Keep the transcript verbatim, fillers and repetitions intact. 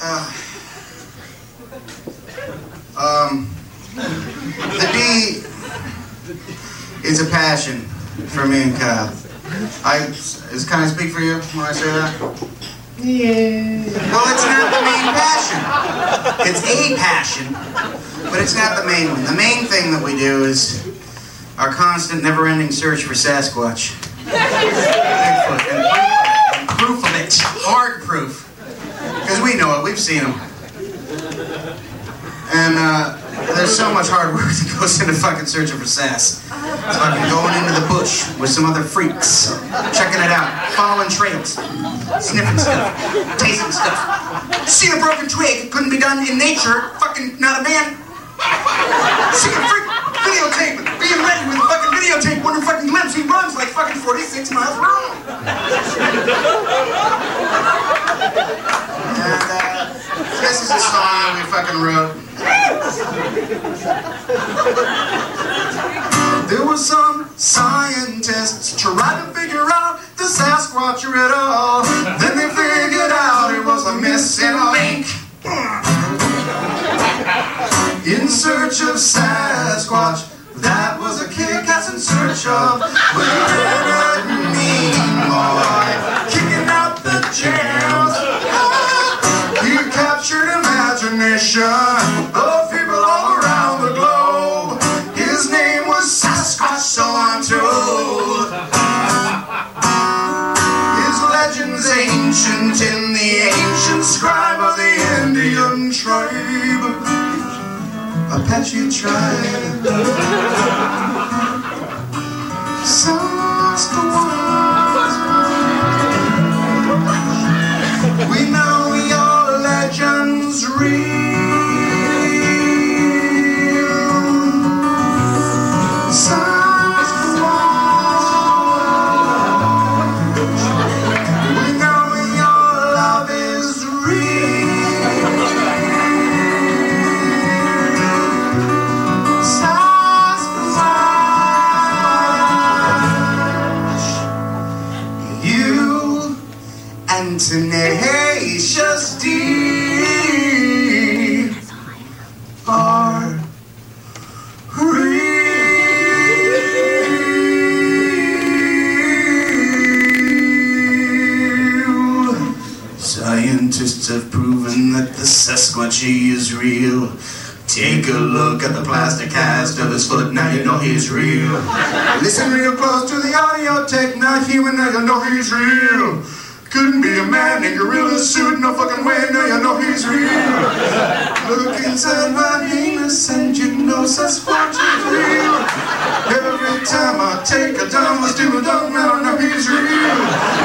Uh, um, the D is a passion for me and Kyle. I, is, can I speak for you when I say that? Yeah. Well, it's not the main passion. It's a passion, but it's not the main one. The main thing that we do is our constant, never-ending search for Sasquatch. Bigfoot. And, and proof of it. Hard proof. Because we know it. We've seen them. And uh, there's so much hard work that goes into fucking searching for Sass. It's fucking going into the bush with some other freaks, checking it out, following trails, sniffing stuff, tasting stuff. Seeing a broken twig couldn't be done in nature. Fucking not a man. Seeing a freak videotape, being ready with a fucking videotape, one fucking glimpse, he runs like fucking forty-six miles per hour. And uh, this is a song that we fucking wrote. There were some scientists trying to figure out the Sasquatch riddle. Then they figured out it was a missing link. In search of Sasquatch, that was a kick-ass in search of Leonard Nimoy, kicking out the jams. He captured imagination of people all around the globe. His name was Sasquatch, so I'm told. His legend's ancient in the ancient scribe of the Indian tribe, Apache tribe. Sasquatch. We know your legend's real. Tenacious D are real. Scientists have proven that the Sasquatch is real. Take a look at the plastic cast of his foot, now you know he's real. Listen real close to the audio tape, not human, now you know he's real. Couldn't be a man in gorilla suit, no fucking way, now you know he's real. Look inside my anus and you know Sasquatch is real. Every time I take a dumb, I still don't know he's real.